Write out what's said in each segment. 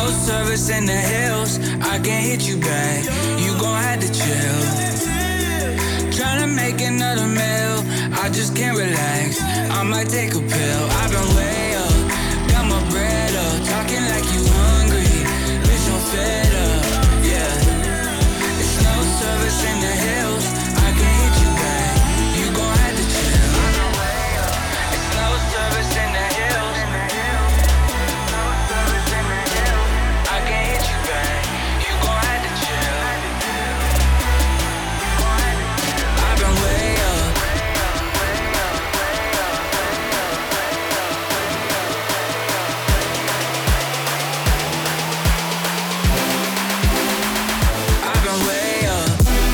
no service in the hills, I can't hit you back. You gon' have to chill. Tryna make another meal, I just can't relax. I might take a pill. I've been way up, got my bread up, talking like you hungry. Bitch, I'm fed up, yeah. It's no service in the hills, I can't hit you back. You gon' have to chill. I've been way up, it's no service in the hills. I can't hit you back. You gon' have to chill. I've been way up. I've been way up.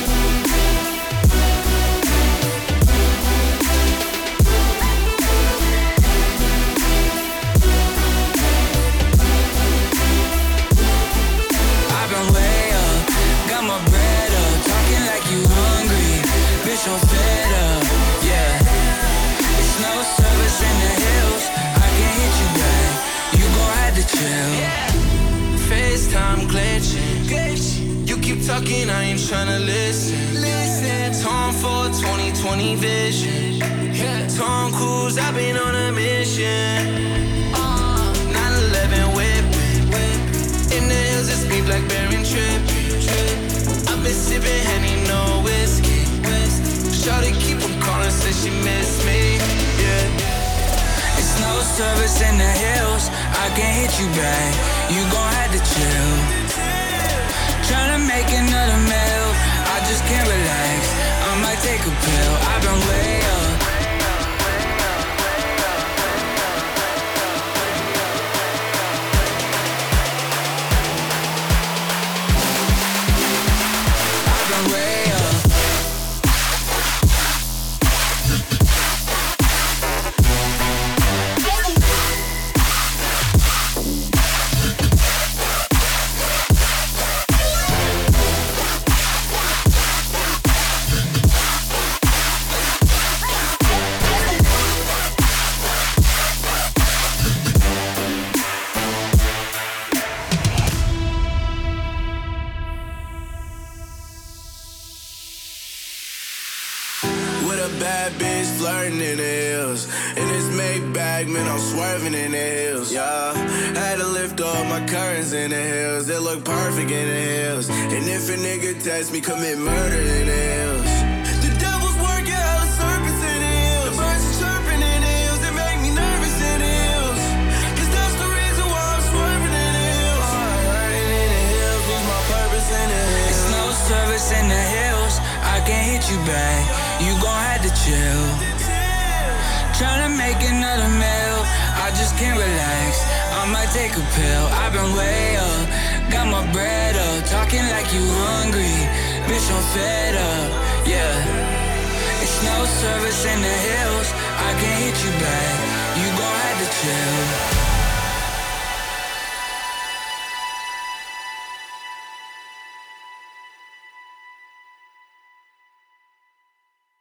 I've been way up, got my bread up, talking like you hungry. Bitch, I'm fed up, yeah. It's no service in the hills, I can't hit you back. You gon' have to chill. FaceTime glitching. You keep talking, I ain't tryna listen. Tom Ford 2020 vision. Tom Cruise, I've been on a mission. 9/11 whipping. In the hills, it's me, Blackberry and trippin'. I've been sipping Henny, no whiskey. Shawty keep on calling, say she miss me, yeah. It's no service in the hills, I can't hit you back. You gon' have to chill. Tryna make another meal, I just can't relax. I might take a pill. I've been way up. I've been way up. With a bad bitch flirting in the hills. In this Maybach, man, I'm swerving in the hills. Yeah, had to lift all my curtains in the hills. They look perfect in the hills. And if a nigga test me, commit murder in the hills. The devil's working, hella serpents in the hills. The birds are chirping in the hills. They make me nervous in the hills. 'Cause that's the reason why I'm swerving in the hills. Hurting in the hills, lose my purpose in the hills. It's no service in the hills, I can't hit you back. You gon' have to chill. Tryna make another meal, I just can't relax. I might take a pill. I've been way up, got my bread up, talking like you hungry. Bitch, I'm fed up, yeah. It's no service in the hills, I can't hit you back. You gon' have to chill.